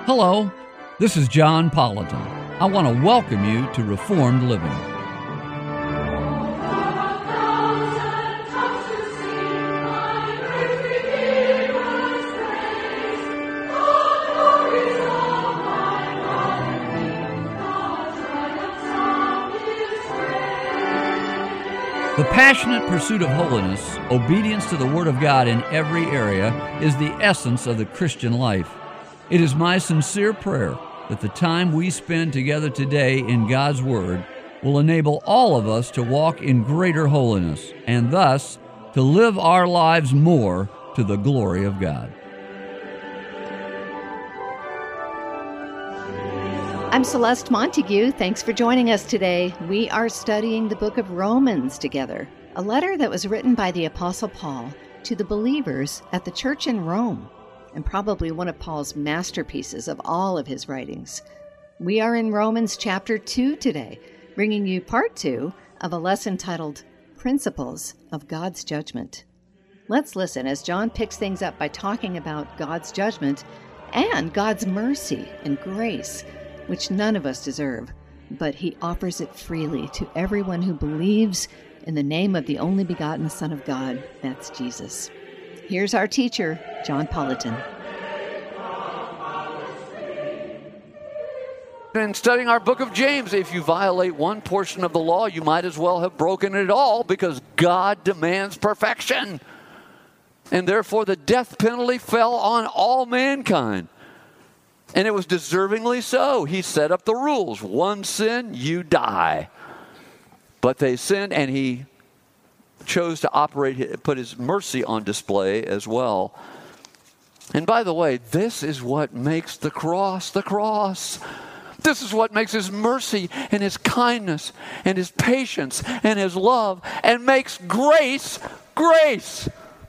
Hello, this is John Politan. I want to welcome you to Reformed Living. The passionate pursuit of holiness, obedience to the Word of God in every area, is the essence of the Christian life. It is my sincere prayer that the time we spend together today in God's Word will enable all of us to walk in greater holiness and thus to live our lives more to the glory of God. I'm Celeste Montague. Thanks for joining us today. We are studying the book of Romans together, a letter that was written by the Apostle Paul to the believers at the church in Rome, and probably one of Paul's masterpieces of all of his writings. We are in Romans chapter 2 today, bringing you part 2 of a lesson titled Principles of God's Judgment. Let's listen as John picks things up by talking about God's judgment and God's mercy and grace, which none of us deserve, but he offers it freely to everyone who believes in the name of the only begotten Son of God, that's Jesus. Here's our teacher, John Politan. In studying our book of James, if you violate one portion of the law, you might as well have broken it all, because God demands perfection. And therefore the death penalty fell on all mankind. And it was deservingly so. He set up the rules. One sin, you die. But they sinned, and he chose to put his mercy on display as well. And by the way, this is what makes the cross the cross. This is what makes his mercy and his kindness and his patience and his love, and makes grace grace.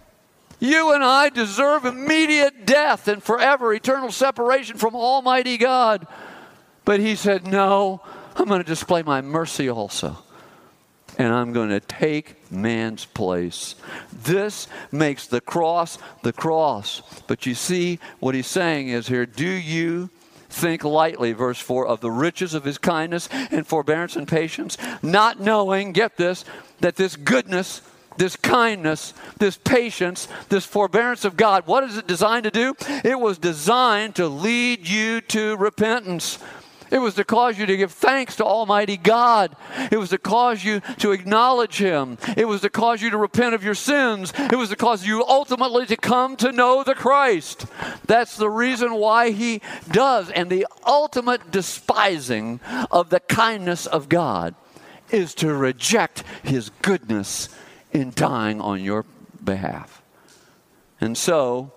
You and I deserve immediate death and forever eternal separation from Almighty God. But he said, no, I'm going to display my mercy also. And I'm going to take man's place. This makes the cross the cross. But you see, what he's saying is here, do you think lightly, verse 4, of the riches of his kindness and forbearance and patience, not knowing, get this, that this goodness, this kindness, this patience, this forbearance of God, what is it designed to do? It was designed to lead you to repentance. It was to cause you to give thanks to Almighty God. It was to cause you to acknowledge Him. It was to cause you to repent of your sins. It was to cause you ultimately to come to know the Christ. That's the reason why He does. And the ultimate despising of the kindness of God is to reject His goodness in dying on your behalf. And so,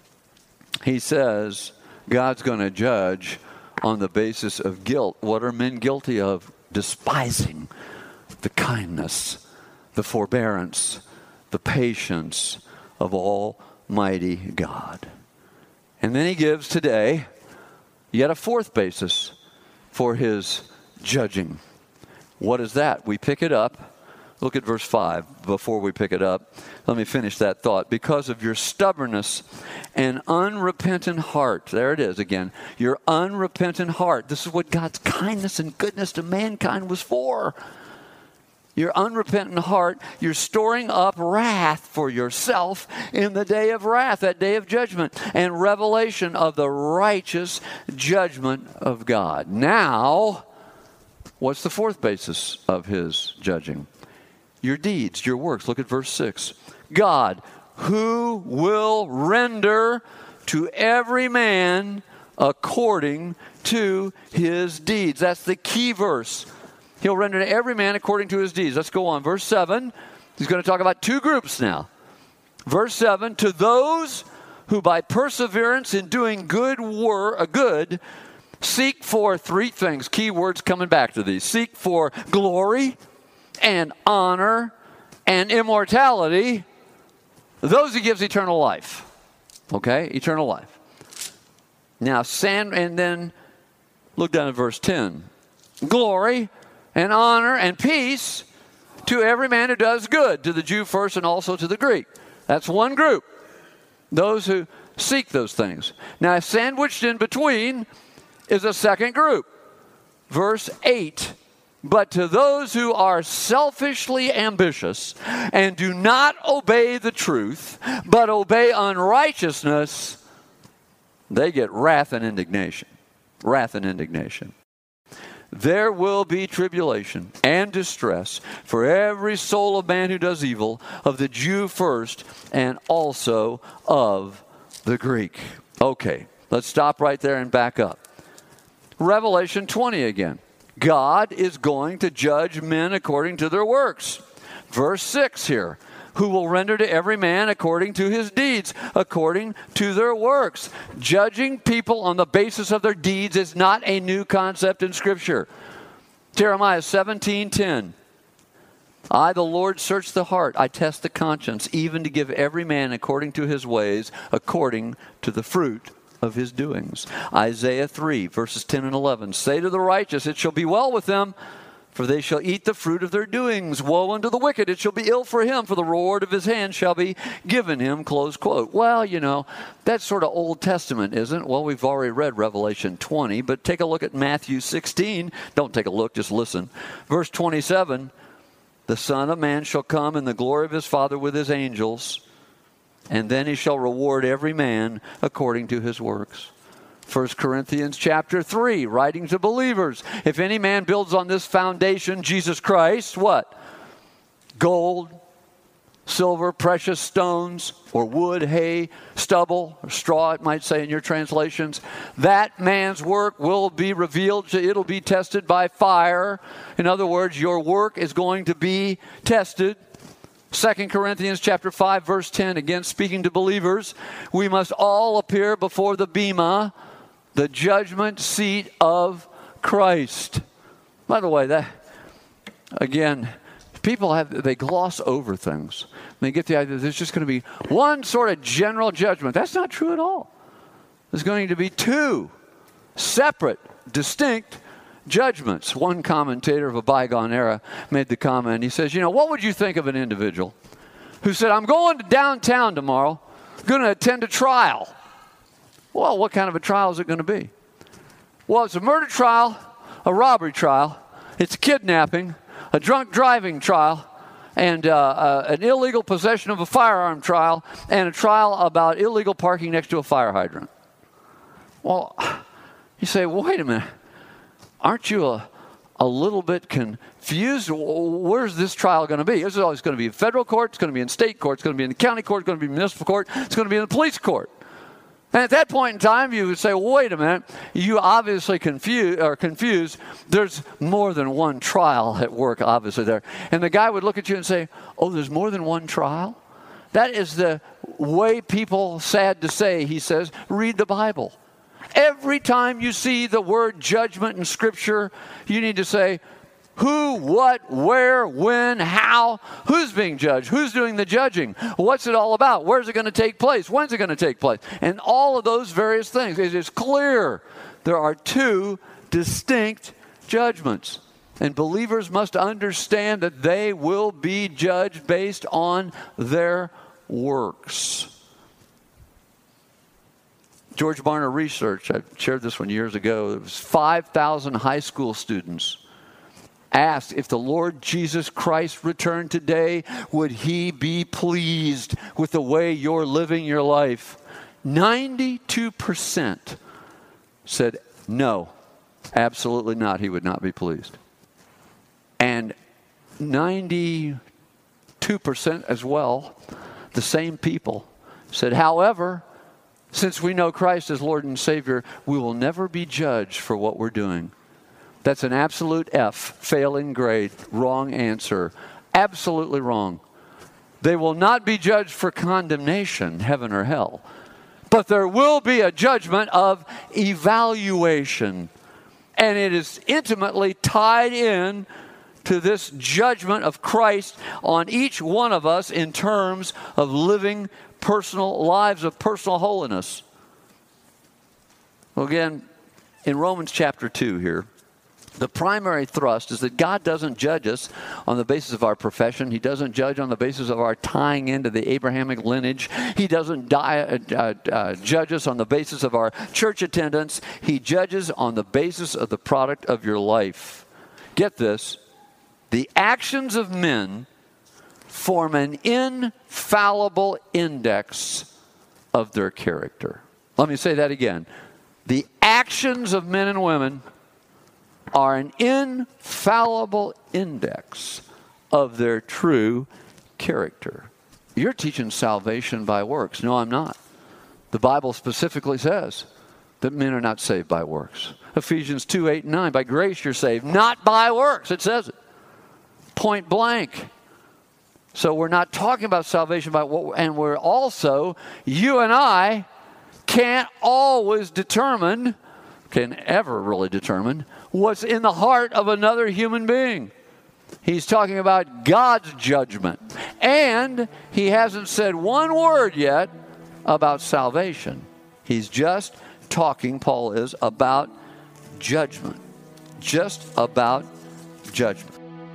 he says, God's going to judge on the basis of guilt. What are men guilty of? Despising the kindness, the forbearance, the patience of Almighty God. And then he gives today yet a fourth basis for his judging. What is that? We pick it up. Look at verse 5 before we pick it up. Let me finish that thought. Because of your stubbornness and unrepentant heart. There it is again. Your unrepentant heart. This is what God's kindness and goodness to mankind was for. Your unrepentant heart, you're storing up wrath for yourself in the day of wrath, that day of judgment, and revelation of the righteous judgment of God. Now, what's the fourth basis of his judging? Your deeds, your works. Look at verse 6. God, who will render to every man according to his deeds. That's the key verse. He'll render to every man according to his deeds. Let's go on. Verse 7. He's going to talk about two groups now. Verse 7. To those who by perseverance in doing good seek for three things. Key words coming back to these. Seek for glory and honor and immortality, those he gives eternal life. Okay? Eternal life. Now, and then look down at verse 10. Glory and honor and peace to every man who does good, to the Jew first and also to the Greek. That's one group. Those who seek those things. Now, sandwiched in between is a second group. Verse 8. But to those who are selfishly ambitious and do not obey the truth, but obey unrighteousness, they get wrath and indignation. Wrath and indignation. There will be tribulation and distress for every soul of man who does evil, of the Jew first, and also of the Greek. Okay, let's stop right there and back up. Revelation 20 again. God is going to judge men according to their works. Verse 6 here. Who will render to every man according to his deeds, according to their works. Judging people on the basis of their deeds is not a new concept in Scripture. Jeremiah 17:10. I, the Lord, search the heart. I test the conscience, even to give every man according to his ways, according to the fruit of his doings. Isaiah 3, verses 10 and 11. Say to the righteous, it shall be well with them, for they shall eat the fruit of their doings. Woe unto the wicked, it shall be ill for him, for the reward of his hand shall be given him, close quote. Well, you know, that's sort of Old Testament, isn't it? Well, we've already read Revelation 20, but take a look at Matthew 16. Don't take a look, just listen. Verse 27, the Son of Man shall come in the glory of his Father with his angels, and then he shall reward every man according to his works. 1 Corinthians chapter 3, writing to believers. If any man builds on this foundation, Jesus Christ, what? Gold, silver, precious stones, or wood, hay, stubble, or straw, it might say in your translations. That man's work will be revealed. It'll be tested by fire. In other words, your work is going to be tested. 2 Corinthians chapter 5, verse 10, again speaking to believers, we must all appear before the bema, the judgment seat of Christ. By the way, that again, people they gloss over things. They get the idea that there's just going to be one sort of general judgment. That's not true at all. There's going to be two separate, distinct judgments. One commentator of a bygone era made the comment. He says, what would you think of an individual who said, I'm going to downtown tomorrow, going to attend a trial? Well, what kind of a trial is it going to be? Well, it's a murder trial, a robbery trial, it's kidnapping, a drunk driving trial, and an illegal possession of a firearm trial, and a trial about illegal parking next to a fire hydrant. Well, you say, well, wait a minute. Aren't you a little bit confused? Where's this trial going to be? Is it always going to be in federal court? It's going to be in state court. It's going to be in the county court. It's going to be in municipal court. It's going to be in the police court. And at that point in time, you would say, well, wait a minute. You obviously confused. There's more than one trial at work, obviously, there. And the guy would look at you and say, oh, there's more than one trial? That is the way people, sad to say, he says, read the Bible. Every time you see the word judgment in Scripture, you need to say, who, what, where, when, how, who's being judged, who's doing the judging, what's it all about, where's it going to take place, when's it going to take place, and all of those various things. It is clear there are two distinct judgments, and believers must understand that they will be judged based on their works. George Barna Research, I shared this one years ago. It was 5,000 high school students asked if the Lord Jesus Christ returned today, would he be pleased with the way you're living your life? 92% said no, absolutely not. He would not be pleased. And 92% as well, the same people said, however, since we know Christ as Lord and Savior, we will never be judged for what we're doing. That's an absolute F, failing grade, wrong answer. Absolutely wrong. They will not be judged for condemnation, heaven or hell. But there will be a judgment of evaluation. And it is intimately tied in to this judgment of Christ on each one of us in terms of living personal lives of personal holiness. Well, again, in Romans chapter 2 here, The primary thrust is that God doesn't judge us on the basis of our profession. He doesn't judge on the basis of our tying into the Abrahamic lineage. He doesn't judge us on the basis of our church attendance. He judges on the basis of the product of your life. Get this. The actions of men form an infallible index of their character. Let me say that again. The actions of men and women are an infallible index of their true character. You're teaching salvation by works. No, I'm not. The Bible specifically says that men are not saved by works. Ephesians 2:8-9, by grace you're saved, not by works. It says it. Point blank. So we're not talking about salvation by what, and we're also, you and I can't always determine, can ever really determine, what's in the heart of another human being. He's talking about God's judgment. And he hasn't said one word yet about salvation. He's just talking, Paul is, about judgment. Just about judgment.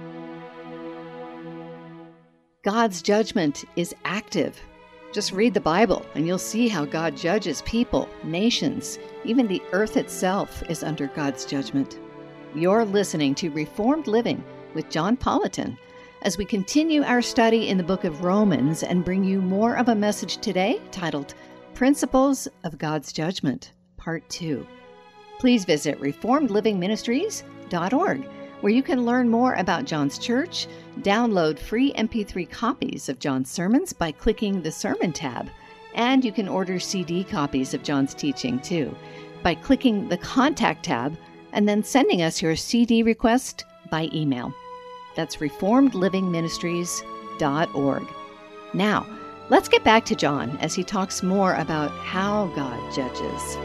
God's judgment is active. Just read the Bible and you'll see how God judges people, nations, even the earth itself is under God's judgment. You're listening to Reformed Living with John Politan as we continue our study in the book of Romans and bring you more of a message today titled Principles of God's Judgment, Part 2. Please visit reformedlivingministries.org, where you can learn more about John's church, download free MP3 copies of John's sermons by clicking the Sermon tab, and you can order CD copies of John's teaching too by clicking the Contact tab and then sending us your CD request by email. That's reformedlivingministries.org. Now, let's get back to John as he talks more about how God judges.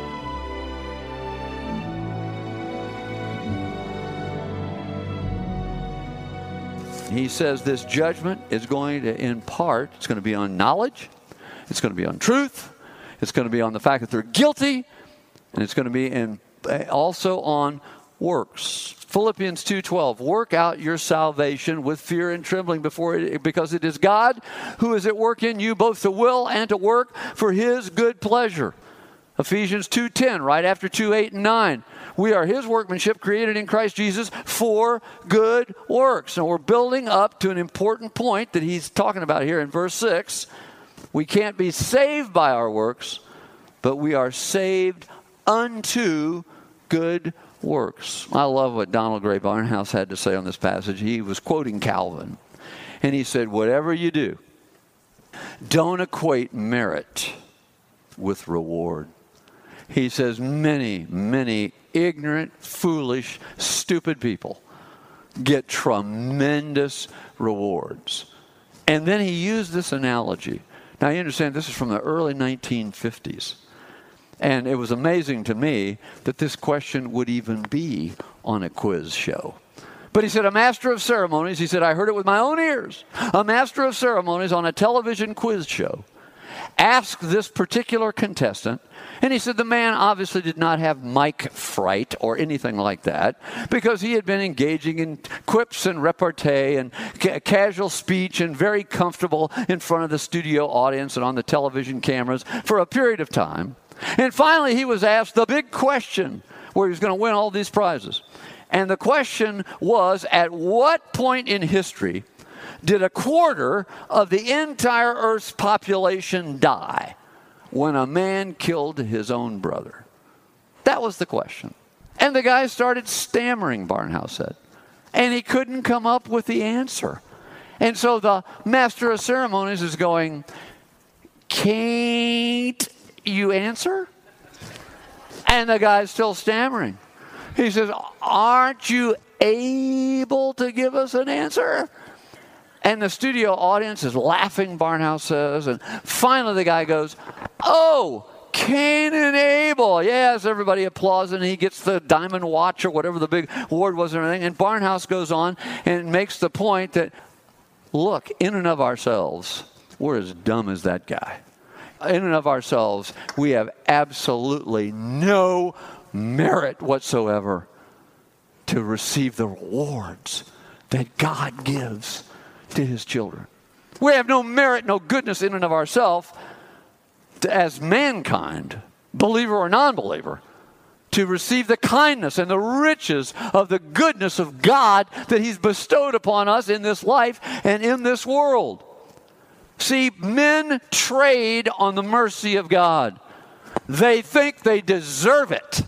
He says this judgment is going to, in part, it's going to be on knowledge, it's going to be on truth, it's going to be on the fact that they're guilty, and it's going to be also on works. Philippians 2:12, work out your salvation with fear and trembling because it is God who is at work in you both to will and to work for his good pleasure. Ephesians 2:10, right after 2:8-9. We are his workmanship created in Christ Jesus for good works. And we're building up to an important point that he's talking about here in verse 6. We can't be saved by our works, but we are saved unto good works. I love what Donald Gray Barnhouse had to say on this passage. He was quoting Calvin. And he said, whatever you do, don't equate merit with reward. He says many, many ignorant, foolish, stupid people get tremendous rewards. And then he used this analogy. Now, you understand, this is from the early 1950s. And it was amazing to me that this question would even be on a quiz show. But he said, a master of ceremonies, he said, I heard it with my own ears. A master of ceremonies on a television quiz show asked this particular contestant, and he said the man obviously did not have mic fright or anything like that, because he had been engaging in quips and repartee and casual speech and very comfortable in front of the studio audience and on the television cameras for a period of time. And finally he was asked the big question where he was going to win all these prizes. And the question was, at what point in history did a quarter of the entire Earth's population die when a man killed his own brother? That was the question. And the guy started stammering, Barnhouse said. And he couldn't come up with the answer. And so the master of ceremonies is going, can't you answer? And the guy's still stammering. He says, aren't you able to give us an answer? And the studio audience is laughing, Barnhouse says. And finally the guy goes, oh, Cain and Abel. Yes, everybody applauds, and he gets the diamond watch or whatever the big award was and everything. And Barnhouse goes on and makes the point that, look, in and of ourselves, we're as dumb as that guy. In and of ourselves, we have absolutely no merit whatsoever to receive the rewards that God gives to his children. We have no merit, no goodness in and of ourselves as mankind, believer or non-believer, to receive the kindness and the riches of the goodness of God that he's bestowed upon us in this life and in this world. See, men trade on the mercy of God. They think they deserve it.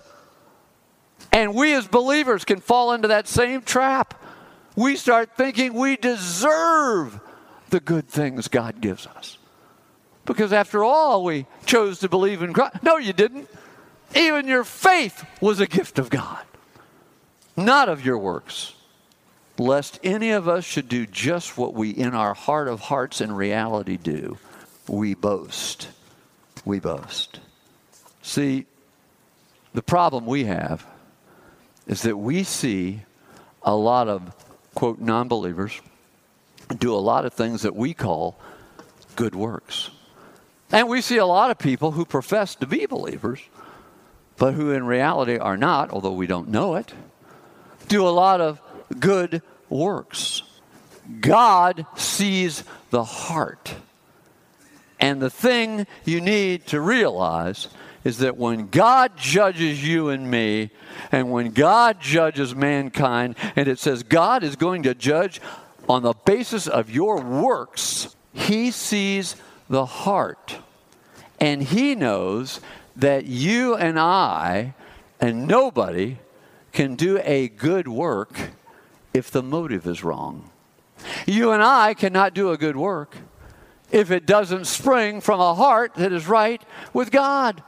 And we as believers can fall into that same trap. We start thinking we deserve the good things God gives us. Because after all, we chose to believe in Christ. No, you didn't. Even your faith was a gift of God, not of your works, lest any of us should do just what we in our heart of hearts in reality do. We boast. We boast. See, the problem we have is that we see a lot of, quote, non-believers do a lot of things that we call good works. And we see a lot of people who profess to be believers, but who in reality are not, although we don't know it, do a lot of good works. God sees the heart. And the thing you need to realize is that when God judges you and me, and when God judges mankind, and it says God is going to judge on the basis of your works, he sees the heart. And he knows that you and I and nobody can do a good work if the motive is wrong. You and I cannot do a good work if it doesn't spring from a heart that is right with God.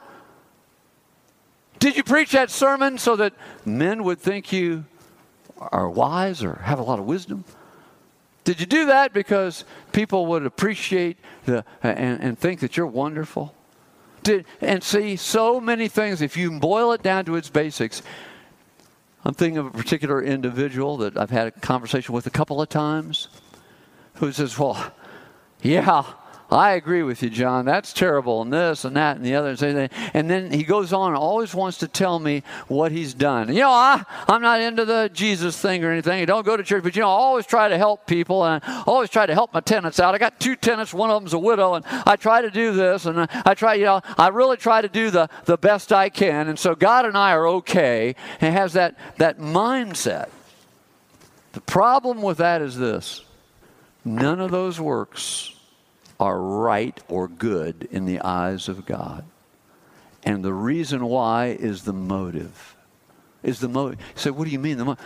Did you preach that sermon so that men would think you are wise or have a lot of wisdom? Did you do that because people would appreciate and think that you're wonderful? And see, so many things, if you boil it down to its basics. I'm thinking of a particular individual that I've had a conversation with a couple of times who says, well, yeah, I agree with you, John. That's terrible, and this and that and the other. And then he goes on and always wants to tell me what he's done. You know, I'm not into the Jesus thing or anything. I don't go to church, but, you know, I always try to help people, and I always try to help my tenants out. I got 2 tenants. One of them's a widow, and I try to do this, and I really try to do the best I can. And so God and I are okay, and has that mindset. The problem with that is this. None of those works are right or good in the eyes of God. And the reason why is the motive. You say, what do you mean?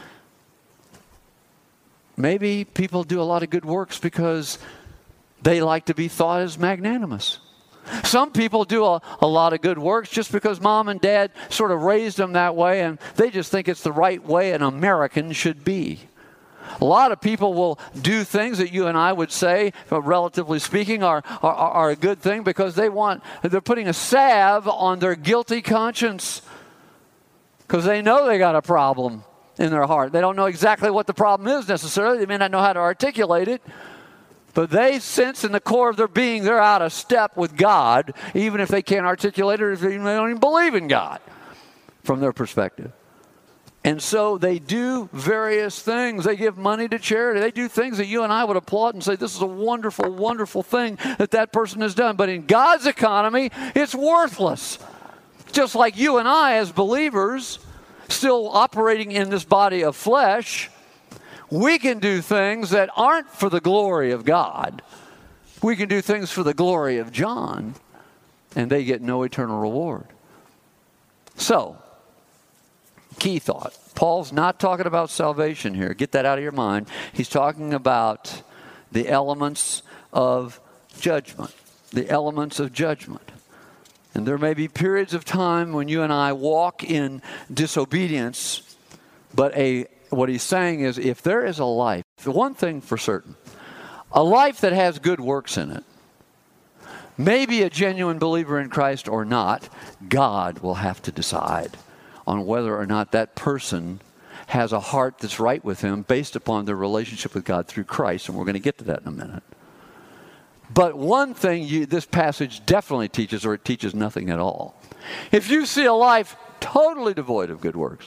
Maybe people do a lot of good works because they like to be thought as magnanimous. Some people do a lot of good works just because mom and dad sort of raised them that way, and they just think it's the right way an American should be. A lot of people will do things that you and I would say, relatively speaking, are a good thing because they're putting a salve on their guilty conscience because they know they got a problem in their heart. They don't know exactly what the problem is necessarily. They may not know how to articulate it, but they sense in the core of their being they're out of step with God, even if they can't articulate it or if they don't even believe in God from their perspective. And so they do various things. They give money to charity. They do things that you and I would applaud and say, this is a wonderful, wonderful thing that person has done. But in God's economy, it's worthless. Just like you and I as believers, still operating in this body of flesh, we can do things that aren't for the glory of God. We can do things for the glory of John, and they get no eternal reward. So, key thought. Paul's not talking about salvation here. Get that out of your mind. He's talking about the elements of judgment. The elements of judgment. And there may be periods of time when you and I walk in disobedience, but what he's saying is if there is a life, the one thing for certain, a life that has good works in it, maybe a genuine believer in Christ or not, God will have to decide on whether or not that person has a heart that's right with him based upon their relationship with God through Christ. And we're going to get to that in a minute. But one thing this passage definitely teaches, or it teaches nothing at all. If you see a life totally devoid of good works,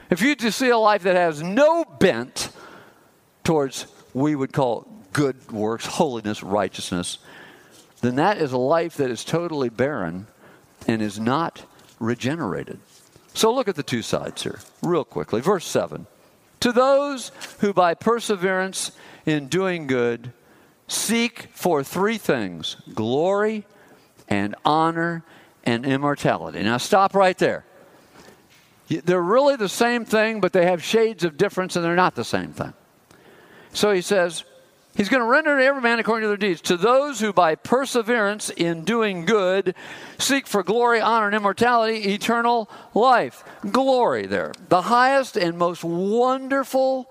If you just see a life that has no bent towards we would call good works, holiness, righteousness, then that is a life that is totally barren and is not regenerated. So look at the two sides here real quickly. Verse 7. To those who by perseverance in doing good seek for three things: glory and honor and immortality. Now stop right there. They're really the same thing, but they have shades of difference, and they're not the same thing. So he says, he's going to render to every man according to their deeds. To those who by perseverance in doing good seek for glory, honor, and immortality, eternal life. Glory there. The highest and most wonderful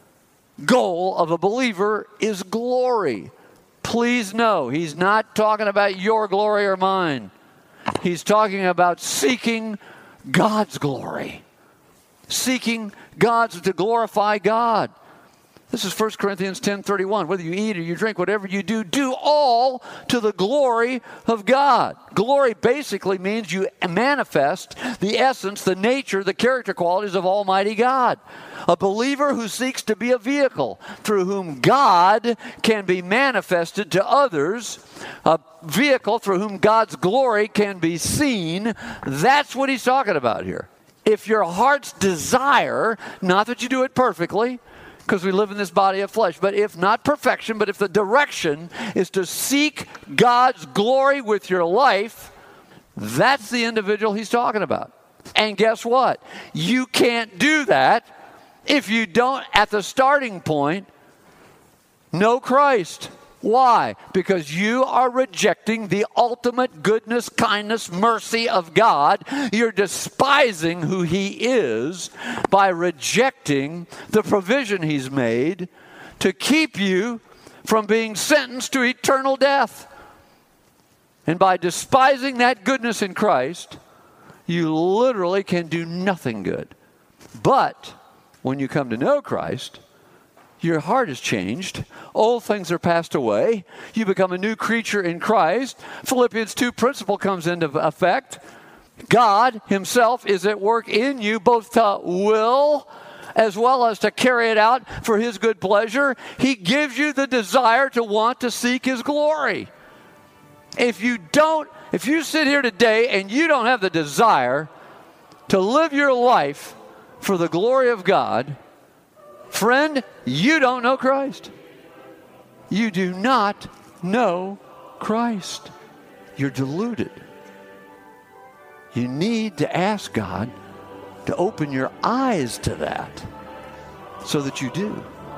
goal of a believer is glory. Please know, he's not talking about your glory or mine. He's talking about seeking God's glory. Seeking God's to glorify God. This is 1 Corinthians 10:31. Whether you eat or you drink, whatever you do, do all to the glory of God. Glory basically means you manifest the essence, the nature, the character qualities of Almighty God. A believer who seeks to be a vehicle through whom God can be manifested to others, a vehicle through whom God's glory can be seen, that's what he's talking about here. If your heart's desire, not that you do it perfectly, because we live in this body of flesh, but if not perfection, but if the direction is to seek God's glory with your life, that's the individual he's talking about. And guess what? You can't do that if you don't, at the starting point, know Christ. Why? Because you are rejecting the ultimate goodness, kindness, mercy of God. You're despising who He is by rejecting the provision He's made to keep you from being sentenced to eternal death. And by despising that goodness in Christ, you literally can do nothing good. But when you come to know Christ, your heart is changed. Old things are passed away. You become a new creature in Christ. Philippians 2 principle comes into effect. God Himself is at work in you both to will as well as to carry it out for His good pleasure. He gives you the desire to want to seek His glory. If you sit here today and you don't have the desire to live your life for the glory of God, friend, you don't know Christ. You do not know Christ. You're deluded. You need to ask God to open your eyes to that so that you do.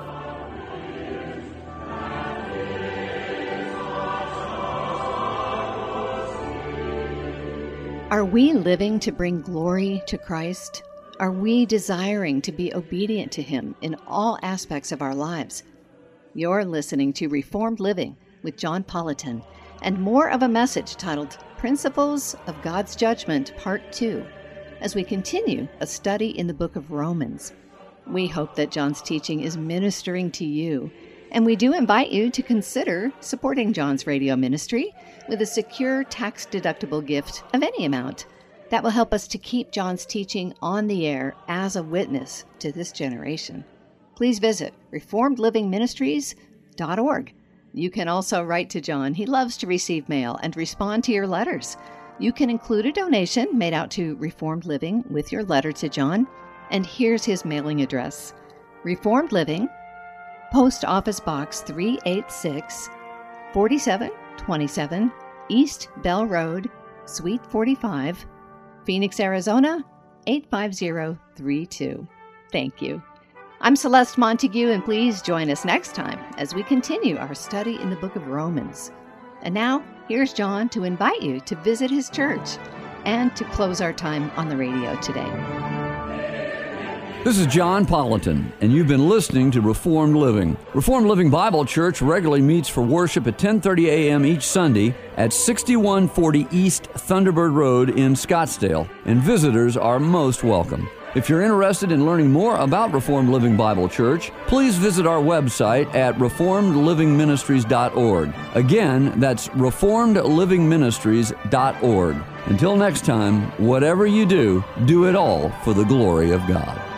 Are we living to bring glory to Christ? Are we desiring to be obedient to Him in all aspects of our lives? You're listening to Reformed Living with John Politan, and more of a message titled Principles of God's Judgment, Part 2, as we continue a study in the book of Romans. We hope that John's teaching is ministering to you, and we do invite you to consider supporting John's radio ministry with a secure tax-deductible gift of any amount. That will help us to keep John's teaching on the air as a witness to this generation. Please visit reformedlivingministries.org. You can also write to John. He loves to receive mail and respond to your letters. You can include a donation made out to Reformed Living with your letter to John. And here's his mailing address. Reformed Living, Post Office Box 386, 4727 East Bell Road, Suite 45, Phoenix, Arizona, 85032. Thank you. I'm Celeste Montague, and please join us next time as we continue our study in the book of Romans. And now, here's John to invite you to visit his church and to close our time on the radio today. This is John Politan, and you've been listening to Reformed Living. Reformed Living Bible Church regularly meets for worship at 10:30 a.m. each Sunday at 6140 East Thunderbird Road in Scottsdale, and visitors are most welcome. If you're interested in learning more about Reformed Living Bible Church, please visit our website at reformedlivingministries.org. Again, that's reformedlivingministries.org. Until next time, whatever you do, do it all for the glory of God.